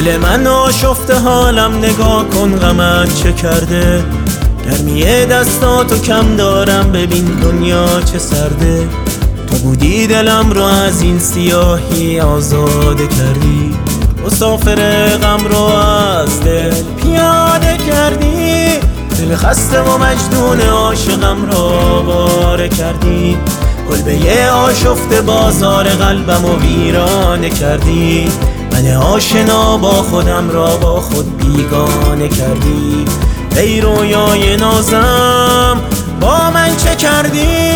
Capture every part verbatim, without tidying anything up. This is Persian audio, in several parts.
دل من آشفته حالم نگاه کن غمت چه کرده. گرمی دستاتو کم دارم ببین دنیا چه سرده. تو بودی دلم رو از این سیاهی آزاده کردی. مسافر غم رو از دل پیاده کردی. دل خسته و مجنون عاشقم رو آواره کردی. کلبه آشفته بازار قلبم و ویرانه کردی. من آشنا با خودم را با خود بیگانه کردی. ای رویای نازم با من چه کردی؟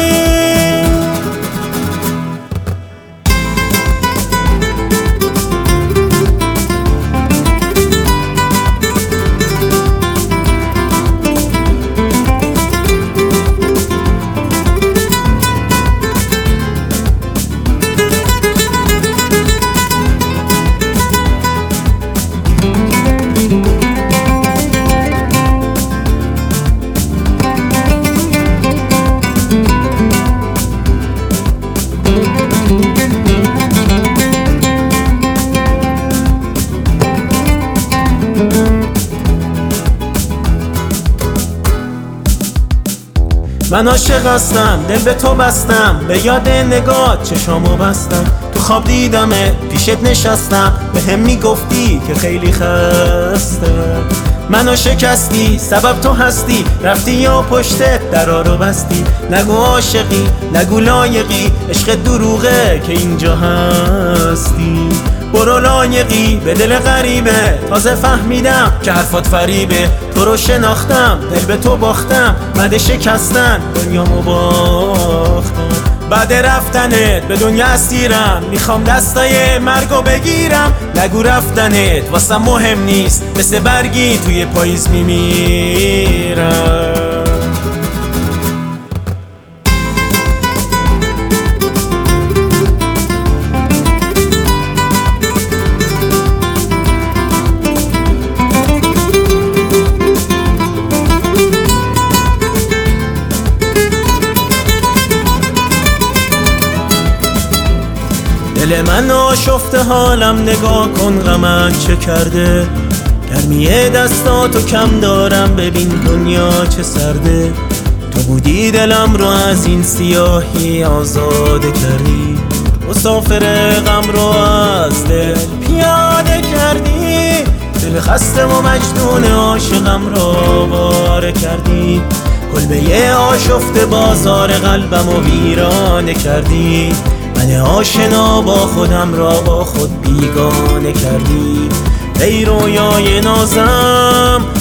من عاشق هستم، دل به تو بستم، به یاد نگاه چشامو بستم. تو خواب دیدمت پیشت نشستم، به هم میگفتی که خیلی خسته. منو شکستی سبب تو هستی، رفتی یا پشتت درا رو بستی. نگو عاشقی نگو لایقی، عشق دروغه که اینجا هستی. برو لایقی به دل غریبه، تازه فهمیدم که حرفات فریبه. تو رو شناختم دل به تو باختم، مده شکستن دنیامو باختم. بعد رفتنت به دنیا اسیرم، میخوام دستای مرگو بگیرم. نگو رفتنت واسه مهم نیست، مثل برگی توی پاییز میمیرم. دل من آشفته حالم نگاه کن غمت چه کرده. گرمی دستاتو کم دارم ببین دنیا چه سرده. تو بودی دلم رو از این سیاهی آزاده کردی. مسافر غم رو از دل پیاده کردی. دل خسته و مجنون عاشقم رو آواره کردی. کلبه آشفته بازار قلبم و ویرانه کردی. من آشنا با خودم را با خود بیگانه کردی. ای رویای نازم